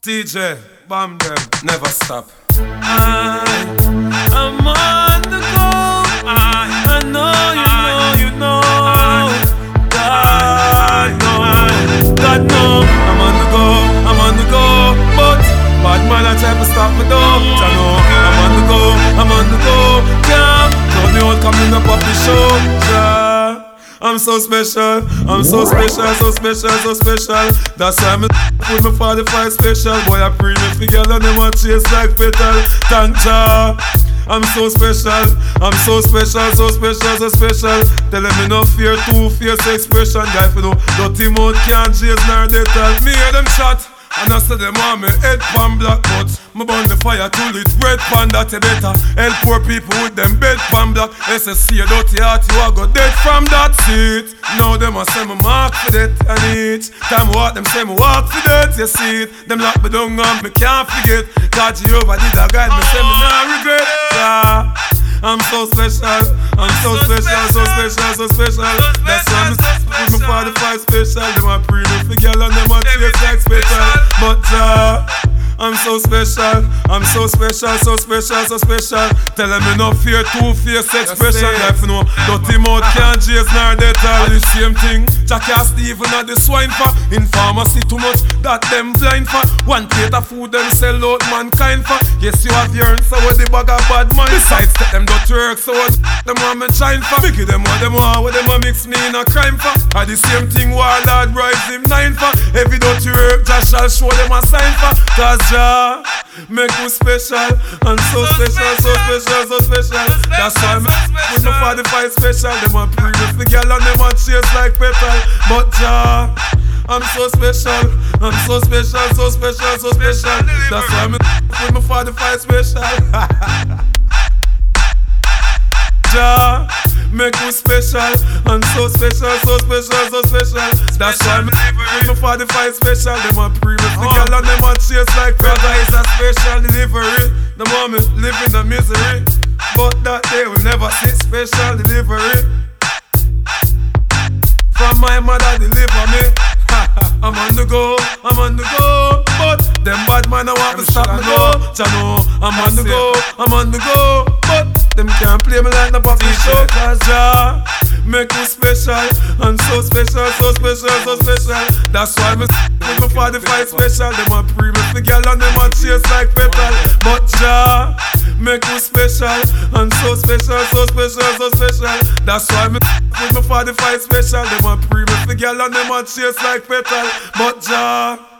TJ, bomb them, never stop. I'm on the go. I know, you know. God know. I'm on the go, but bad man I try to stop me though. I know, I'm on the go, yeah. Told me all coming up off the show, yeah. I'm so special, so special. That's why I'm with my 45 special. Boy, I pre me for girl and them a chase like petal. Thank Jah. I'm so special, so special. Tell them me no fear, two-face expression. Guy for no dirty mouth can't chase nor detail. Me hear them shot, and I say them on me head pan black, but me burn the fire till it red pan that you better. Help poor people with them bed pan black. SSC a dirty heart, you a go dead from that seat. Now them a say me mark for that, and each time walk them say me walk for that. You see it, them lock me down and me can't forget. God Jehovah did a guide me, say me not regret. Yeah. I'm so special, so special. That's why I'm with my 45 special. Them a pre me for girl and them a chase like special. But I'm so special, so special. Tell them me no fear, two-face expression. Life no dirty mouth can't chase nor detail. The same thing, Jackie Stephen at the swine for. In pharmacy too much, that them blind for. One plate of food them sell out mankind for. Yes, you have your answer with the bag of bad mind. Besides, take them dirty work, so what them want me shine for. Biggie them what them want, what them want mix me in a crime for. At the same thing, Warlord rise him 9 for. Every dirty work, Josh shall show them a sign for. Cause Jah make me special, and so special. That's why I'm with my 45 special. Them a pre me for girl and them a chase like petal. But Jah, I'm so special, so special. That's why I'm with my 45 special. Jah make me special, and so special. That's why I'm with my 45 special. Them a pre me for girl and them a chase like brother. It's a special delivery. The moment live in the misery, but that day will never see special delivery. From my mother deliver me. I'm on the go, but them bad man I want to stop me go. Jah I'm on the go, but them can't play me like no puppy show. Cause Jah make me special, and so special. That's why me with my 45 special. Them a pre me for girl and them a chase like petal. But Jah make me special, and so special. That's why me with my 45 special. Them a pre me for girl and them a chase like petal. But Jah